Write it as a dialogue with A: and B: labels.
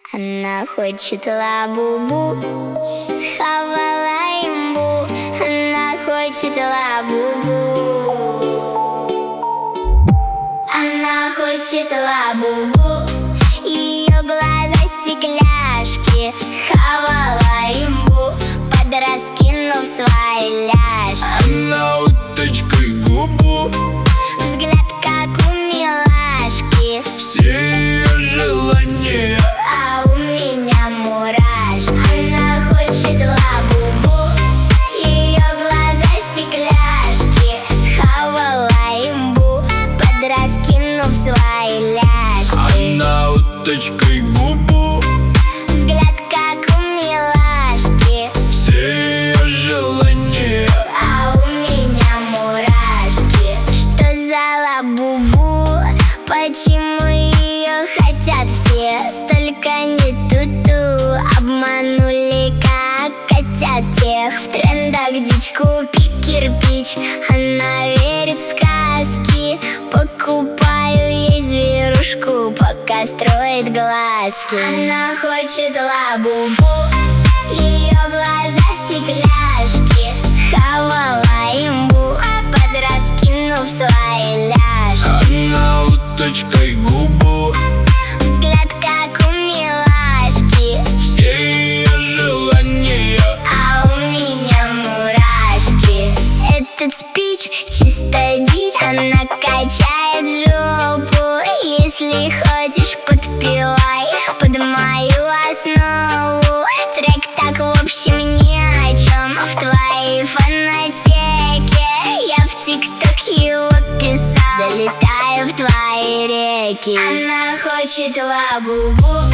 A: Она хочет лабубу, схавала имбу. Она хочет лабубу. Она хочет лабубу. Ее глаза стекляшки, схавала имбу, подраскинув свои ляжки.
B: Она уточкой губу,
A: взгляд как у милашки,
B: все ее желания,
A: а у меня мурашки. Она хочет лабубу, ее глаза стекляшки, схавала имбу, подраскинув свои ляжки.
B: она уточкой губу,
A: взгляд как у милашки,
B: все ее желания,
A: а у меня мурашки. Что за лабубу? Почему ее хотят все? Столько не ту-ту, обманули как котят тех. В трендах дичь, купи кирпич, она верит в сказки. Покупаю ей зверушку, пока строит глазки. Она хочет лабубу, ее глаза стекляшки, схавала имбу, подраскинув свои ляжки.
B: она уточкой губу,
A: взгляд как у милашки,
B: все ее желания,
A: а у меня мурашки. Этот спич чисто дичь, она качает жопу. Если хочешь, подпевай под мою основу. Трек так в общем ни о чем, в твоей фонотеке. Я в ТикТок его писал, залетаю в твои реки. Она хочет лабубу.